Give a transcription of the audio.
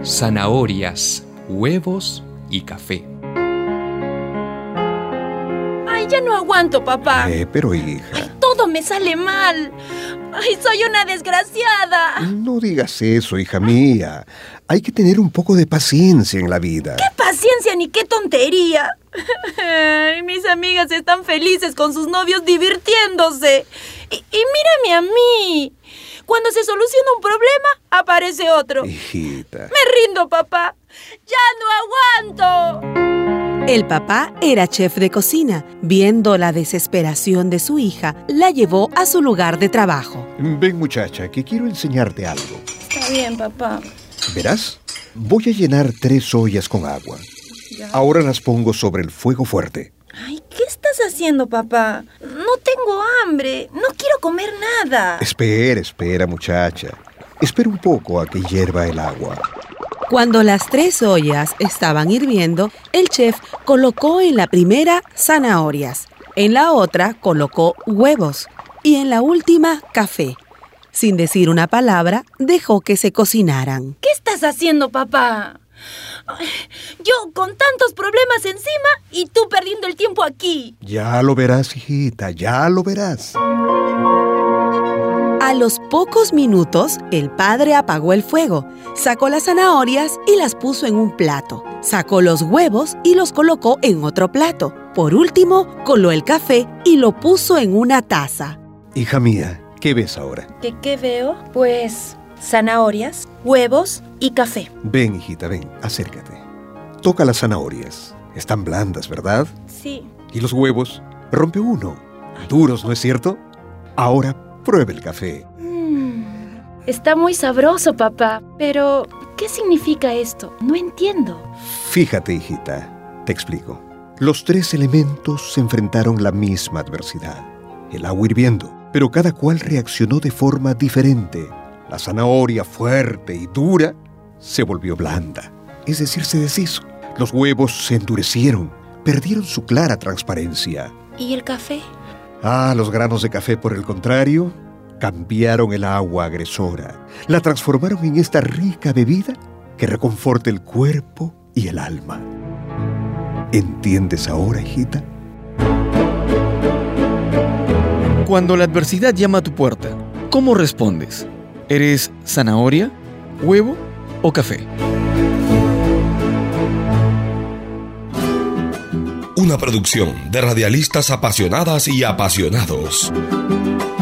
zanahorias, huevos y café. Ay, ya no aguanto, papá. Pero hija... Ay, todo me sale mal. Ay, soy una desgraciada. No digas eso, hija mía. Hay que tener un poco de paciencia en la vida. ¡Qué paciencia ni qué tontería! Ay, mis amigas están felices con sus novios divirtiéndose. Y mírame a mí. Cuando se soluciona un problema, aparece otro. Hijita. Me rindo, papá. ¡Ya no aguanto! El papá era chef de cocina. Viendo la desesperación de su hija, la llevó a su lugar de trabajo. Ven, muchacha, que quiero enseñarte algo. Está bien, papá. ¿Verás? Voy a llenar 3 ollas con agua. Ya. Ahora las pongo sobre el fuego fuerte. Ay, ¿qué estás haciendo, papá? No tengo hambre. No quiero comer nada. Espera, muchacha. Espera un poco a que hierva el agua. Cuando las 3 ollas estaban hirviendo, el chef colocó en la primera zanahorias, en la otra colocó huevos y en la última café. Sin decir una palabra, dejó que se cocinaran. ¿Qué estás haciendo, papá? Ay, yo con tantos problemas encima y tú perdiendo el tiempo aquí. Ya lo verás, hijita, ya lo verás. A los pocos minutos, el padre apagó el fuego, sacó las zanahorias y las puso en un plato. Sacó los huevos y los colocó en otro plato. Por último, coló el café y lo puso en una taza. Hija mía, ¿qué ves ahora? ¿Qué veo? Pues zanahorias, huevos y café. Ven, hijita, ven, acércate. Toca las zanahorias. Están blandas, ¿verdad? Sí. ¿Y los huevos? Rompe uno. Duros, ¿no es cierto? Ahora pruebe el café. Está muy sabroso, papá. Pero, ¿qué significa esto? No entiendo. Fíjate, hijita, te explico. Los 3 elementos se enfrentaron la misma adversidad. El agua hirviendo, pero cada cual reaccionó de forma diferente. La zanahoria fuerte y dura se volvió blanda, es decir, se deshizo. Los huevos se endurecieron, perdieron su clara transparencia. ¿Y el café? Los granos de café, por el contrario, cambiaron el agua agresora. La transformaron en esta rica bebida que reconforta el cuerpo y el alma. ¿Entiendes ahora, hijita? Cuando la adversidad llama a tu puerta, ¿cómo respondes? ¿Eres zanahoria, huevo o café? Una producción de radialistas apasionadas y apasionados.